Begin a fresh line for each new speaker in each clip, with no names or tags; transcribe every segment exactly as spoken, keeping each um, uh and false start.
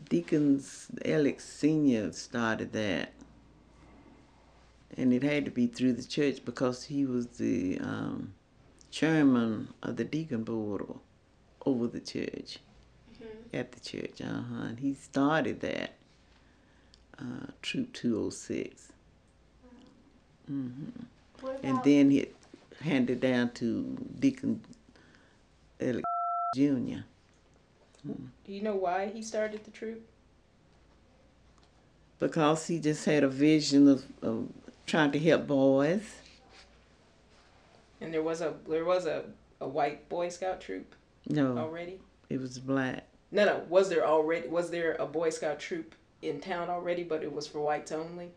Deacons Alex Senior started that. And it had to be through the church because he was the um, chairman of the deacon board over the church, mm-hmm. at the church. Uh-huh. And he started that, uh, Troop two oh six. Wow. Mm-hmm. And then he handed down to Deacon Alex Junior
Mm. Do you know why he started the troop?
Because he just had a vision of, of trying to help boys.
And there was a there was a, a white Boy Scout troop?
No.
Already?
It was black.
No, no. Was there already was there a Boy Scout troop in town already, but it was for whites only?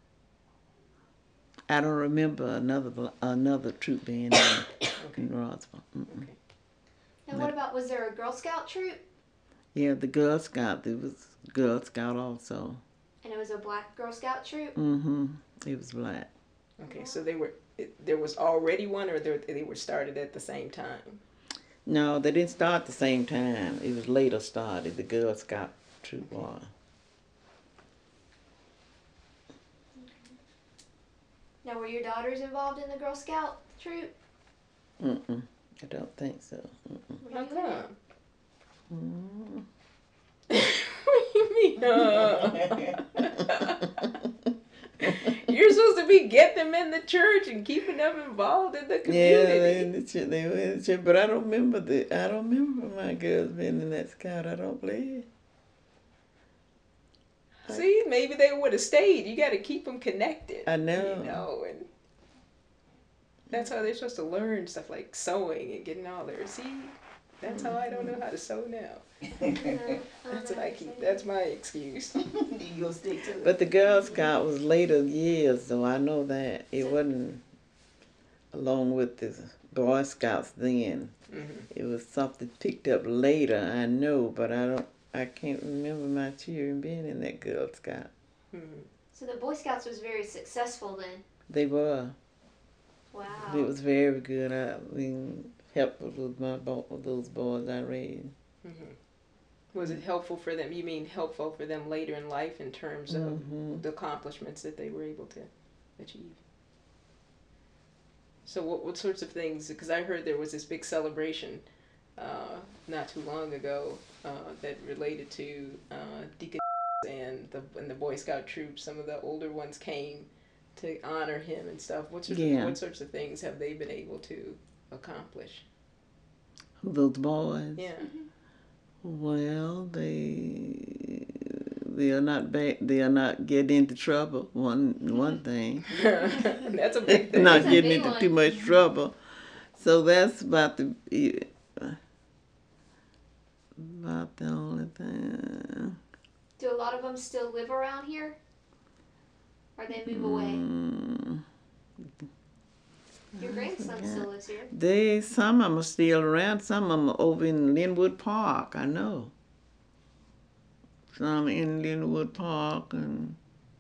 I don't remember another another troop being in, okay. in Roswell. Mm-mm.
Okay. And what about, was there a Girl Scout troop?
Yeah, the Girl Scout. There was Girl Scout also.
And it was a black Girl Scout troop?
Mm-hmm. It was black.
Okay, so they were, it, there was already one, or they, they were started at the same time?
No, they didn't start at the same time. It was later started, the Girl Scout troop was.
Now, were your daughters involved in the Girl Scout troop?
Mm-mm. I don't think so. Mm-mm.
How come?
Mm.
What do you mean? Uh, you're supposed to be getting them in the church and keeping them involved in the community.
Yeah, they in the church. They were in the church, but I don't remember the. I don't remember my girls being in that scout. I don't believe.
See, maybe they would have stayed. You got to keep them connected.
I know.
You know, and that's how they're supposed to learn stuff like sewing and getting all their. See, that's how I don't know how to sew now. That's what I keep. That's my excuse.
You'll stick to it.
But the Girl Scout was later years, so I know that it wasn't along with the Boy Scouts then. Mm-hmm. It was something picked up later. I know, but I don't. I can't remember my children being in that Girl Scout.
Mm-hmm.
So the Boy Scouts was very successful then?
They were.
Wow.
It was very good. I mean, helpful with my with those boys I raised.
Mm-hmm. Was it helpful for them? You mean helpful for them later in life in terms of mm-hmm. the accomplishments that they were able to achieve? So what what sorts of things? Because I heard there was this big celebration uh, not too long ago uh, that related to uh, Deacon and the and the Boy Scout troop. Some of the older ones came to honor him and stuff. What sorts
yeah.
of, what sorts of things have they been able to accomplish?
Those boys.
Yeah.
Well, they they are not ba- they are not getting into trouble. One one thing.
That's a big thing.
Not
that's
getting into
one.
too much trouble. So that's about the about the only thing.
Do a lot of them still live around here? Or they move away?
Mm.
Your grandson still lives here.
They some of them are still around. Some of them are over in Linwood Park. I know. Some in Linwood Park and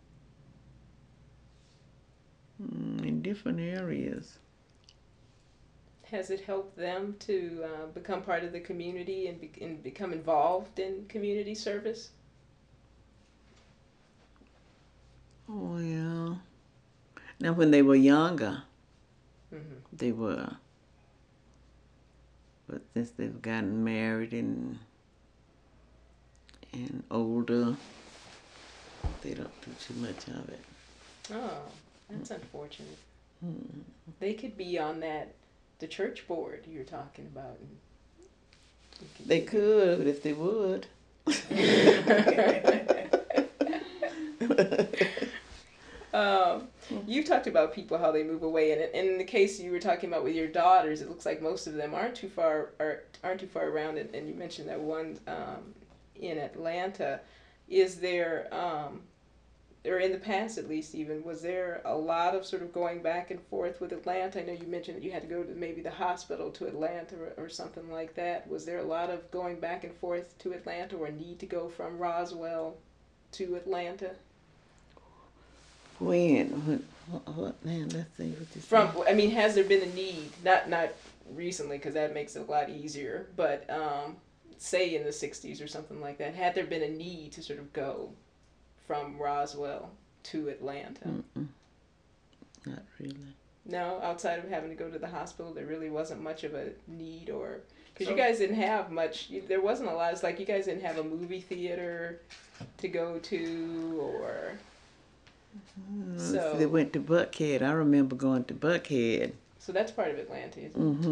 mm, in different areas.
Has it helped them to uh, become part of the community and, be- and become involved in community service?
Oh yeah. Now when they were younger.
Mm-hmm.
They were. But since they've gotten married and and older, they don't do too much of it.
Oh, that's unfortunate.
Mm.
They could be on that, the church board you're talking about. And
They could if they would.
Um, you talked about people, how they move away, and in the case you were talking about with your daughters, it looks like most of them aren't too far are, aren't too far around, and, and you mentioned that one um, in Atlanta. Is there, um, or in the past at least even, was there a lot of sort of going back and forth with Atlanta? I know you mentioned that you had to go to maybe the hospital to Atlanta or, or something like that. Was there a lot of going back and forth to Atlanta, or a need to go from Roswell to Atlanta?
When? When? What? Man, let's see what you
From,
say.
I mean, has there been a need? Not not recently, because that makes it a lot easier. But um, say in the sixties or something like that, had there been a need to sort of go from Roswell to Atlanta?
Mm-mm. Not really.
No, outside of having to go to the hospital, there really wasn't much of a need, or because
So-
you guys didn't have much. you- There wasn't a lot. It's like you guys didn't have a movie theater to go to, or
Mm,
So-
They went to Buckhead. I remember going to Buckhead.
so that's part of Atlanta. Isn't it?
hmm